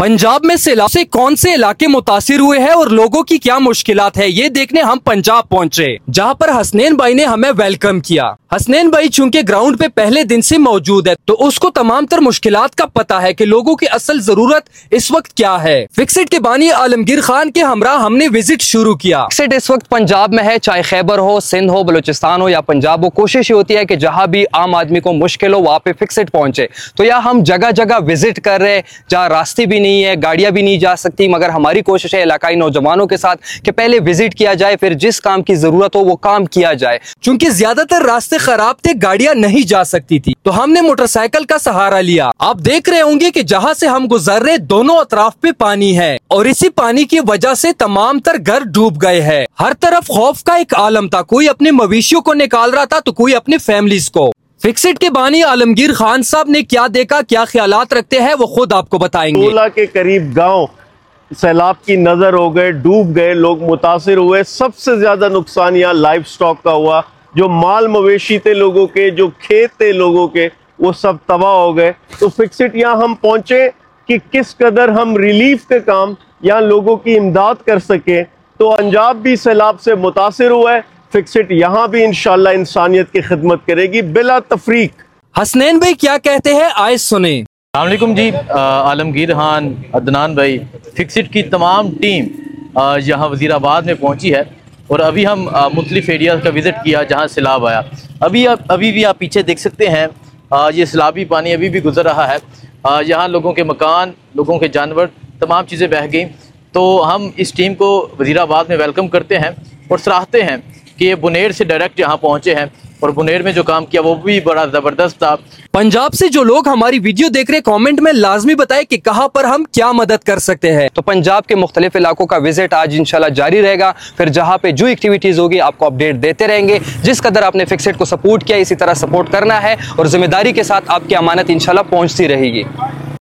पंजाब में सैलाब से कौन से इलाके मुतासिर हुए हैं और लोगों की क्या मुश्किलात है, ये देखने हम पंजाब पहुंचे, जहां पर हसनैन भाई ने हमें वेलकम किया। हसनैन भाई चूंकि ग्राउंड पे पहले दिन से मौजूद है, तो उसको तमाम तर मुश्किलात का पता है कि लोगों की असल जरूरत इस वक्त क्या है। फिक्सिट के बानी आलमगीर खान के हमरा हमने विजिट शुरू किया। फिक्सिट इस वक्त पंजाब में है, चाहे खैबर हो, सिंध हो, बलूचिस्तान हो या पंजाब हो। कोशिश ये होती है कि जहां भी आम आदमी को मुश्किल हो वहां पे फिक्सिट पहुंचे। तो यहाँ हम जगह जगह विजिट कर रहे हैं, जहाँ रास्ते भी नहीं है, गाड़ियां भी नहीं जा सकती, मगर हमारी कोशिश है इलाकाई नौजवानों के साथ कि पहले विजिट किया जाए, फिर जिस काम की जरूरत हो वो काम किया जाए। चूंकि ज्यादातर रास्ते खराब थे, गाड़ियां नहीं जा सकती थी, तो हमने मोटरसाइकिल का सहारा लिया। आप देख रहे होंगे कि जहां से हम गुजर रहे दोनों अतराफ पे पानी है और इसी पानी की वजह से तमाम तर घर डूब गए हैं। हर तरफ खौफ का एक आलम था, कोई अपने मवेशियों को निकाल रहा था तो कोई अपने फैमिलीज को। फिक्सिट के बानी आलमगीर खान साहब ने क्या देखा, क्या ख्यालात रखते हैं, वो खुद आपको बताएंगे। 16 के करीब गांव सैलाब की नजर हो गए, डूब गए, लोग मुतासिर हुए। सबसे ज्यादा नुकसान यहाँ लाइफ स्टॉक का हुआ। जो माल मवेशी थे लोगों के, जो खेत थे लोगों के, वो सब तबाह हो गए। तो फिक्सिट यहाँ हम पहुंचे कि किस कदर हम रिलीफ के काम यहाँ लोगों की इमदाद कर सके। तो पंजाब भी सैलाब से मुतासिर हुआ है, फिक्सिट यहाँ भी इंशाल्लाह इंसानियत की खिदमत करेगी बिला तफरीक। हसनैन भाई क्या कहते हैं, आए सुने। अस्सलाम वालेकुम जी, आलमगीर खान, अदनान भाई, फिक्सिट की तमाम टीम यहाँ वज़ीराबाद में पहुँची है और अभी हम मुख्तलिफ एरिया का विज़िट किया जहाँ सैलाब आया। अभी भी आप पीछे देख सकते हैं, ये सैलाबी पानी अभी भी गुजर रहा है। यहाँ लोगों के मकान, लोगों के जानवर, तमाम चीज़ें बह गई। तो हम इस टीम को वज़ीराबाद में वेलकम करते हैं और सराहते हैं कि ये बुनेर से डायरेक्ट यहाँ पहुँचे हैं और बुनेर में जो काम किया वो भी बड़ा ज़बरदस्त था। पंजाब से जो लोग हमारी वीडियो देख रहे हैं, कमेंट में लाजमी बताएं कि कहां पर हम क्या मदद कर सकते हैं। तो पंजाब के मुख्तलिफ इलाकों का विजिट आज इंशाल्लाह जारी रहेगा। फिर जहां पे जो एक्टिविटीज होगी आपको अपडेट देते रहेंगे। जिस कदर आपने फिक्सिट को सपोर्ट किया, इसी तरह सपोर्ट करना है और जिम्मेदारी के साथ आपकी अमानत इंशाल्लाह पहुंचती रहेगी।